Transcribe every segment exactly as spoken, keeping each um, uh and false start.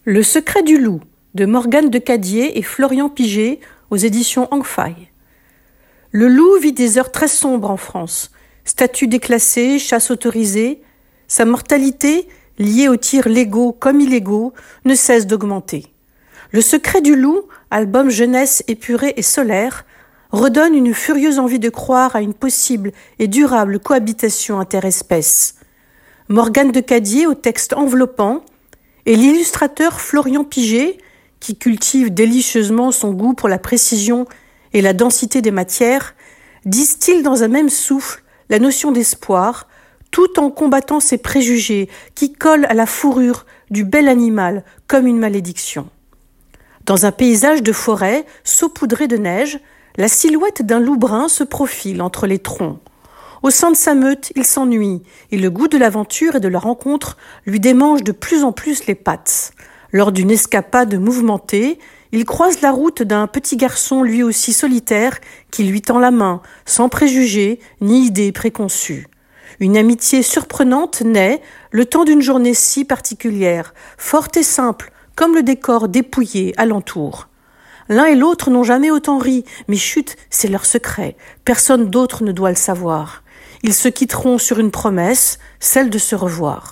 Le secret du loup de Morgane de Cadier et Florian Piget aux éditions Angfai. Le loup vit des heures très sombres en France. Statut déclassé, chasse autorisée. Sa mortalité, liée aux tirs légaux comme illégaux, ne cesse d'augmenter. Le secret du loup, album jeunesse épuré et solaire, redonne une furieuse envie de croire à une possible et durable cohabitation interespèce. Morgane de Cadier au texte enveloppant et l'illustrateur Florian Piget, qui cultive délicieusement son goût pour la précision et la densité des matières, distille dans un même souffle la notion d'espoir, tout en combattant ces préjugés qui collent à la fourrure du bel animal comme une malédiction. Dans un paysage de forêt saupoudré de neige, la silhouette d'un loup brun se profile entre les troncs. Au sein de sa meute, il s'ennuie, et le goût de l'aventure et de la rencontre lui démange de plus en plus les pattes. Lors d'une escapade mouvementée, il croise la route d'un petit garçon lui aussi solitaire qui lui tend la main, sans préjugés ni idées préconçues. Une amitié surprenante naît le temps d'une journée si particulière, forte et simple, comme le décor dépouillé alentour. L'un et l'autre n'ont jamais autant ri, mais chut, c'est leur secret, personne d'autre ne doit le savoir. Ils se quitteront sur une promesse, celle de se revoir.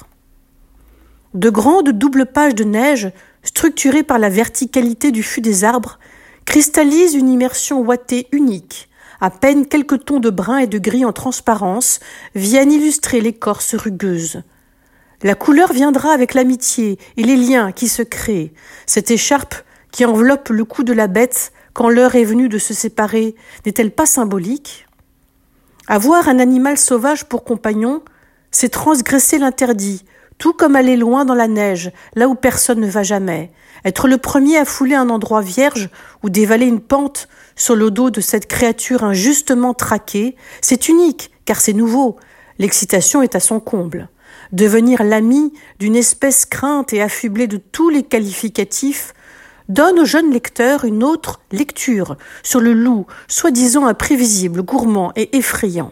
De grandes doubles pages de neige, structurées par la verticalité du fût des arbres, cristallisent une immersion ouatée unique. À peine quelques tons de brun et de gris en transparence viennent illustrer l'écorce rugueuse. La couleur viendra avec l'amitié et les liens qui se créent. Cette écharpe qui enveloppe le cou de la bête quand l'heure est venue de se séparer, n'est-elle pas symbolique ? Avoir un animal sauvage pour compagnon, c'est transgresser l'interdit, tout comme aller loin dans la neige, là où personne ne va jamais. Être le premier à fouler un endroit vierge ou dévaler une pente sur le dos de cette créature injustement traquée, c'est unique, car c'est nouveau. L'excitation est à son comble. Devenir l'ami d'une espèce crainte et affublée de tous les qualificatifs donne au jeune lecteur une autre lecture sur le loup, soi-disant imprévisible, gourmand et effrayant.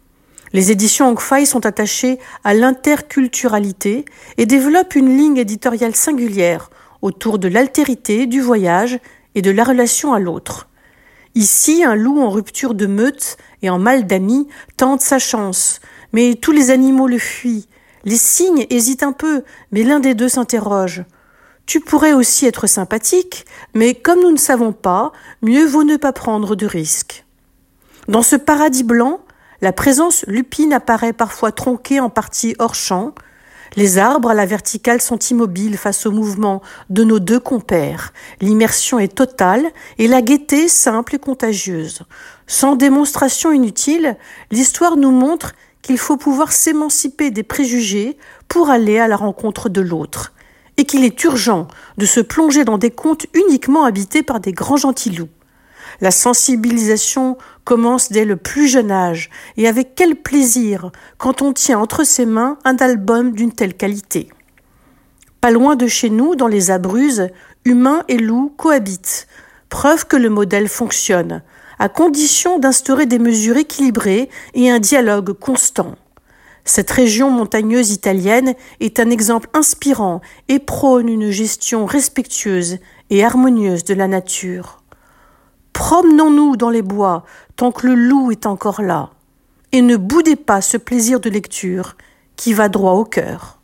Les éditions Angfai sont attachées à l'interculturalité et développent une ligne éditoriale singulière autour de l'altérité, du voyage et de la relation à l'autre. Ici, un loup en rupture de meute et en mal d'amis tente sa chance, mais tous les animaux le fuient. Les cygnes hésitent un peu, mais l'un des deux s'interroge. Tu pourrais aussi être sympathique, mais comme nous ne savons pas, mieux vaut ne pas prendre de risques. Dans ce paradis blanc, la présence lupine apparaît parfois tronquée en partie hors champ. Les arbres à la verticale sont immobiles face au mouvement de nos deux compères. L'immersion est totale et la gaieté simple et contagieuse. Sans démonstration inutile, l'histoire nous montre qu'il faut pouvoir s'émanciper des préjugés pour aller à la rencontre de l'autre, et qu'il est urgent de se plonger dans des contes uniquement habités par des grands gentilous. La sensibilisation commence dès le plus jeune âge, et avec quel plaisir quand on tient entre ses mains un album d'une telle qualité. Pas loin de chez nous, dans les Abruzzes, humains et loups cohabitent, preuve que le modèle fonctionne, à condition d'instaurer des mesures équilibrées et un dialogue constant. Cette région montagneuse italienne est un exemple inspirant et prône une gestion respectueuse et harmonieuse de la nature. Promenons-nous dans les bois tant que le loup est encore là, et ne boudez pas ce plaisir de lecture qui va droit au cœur.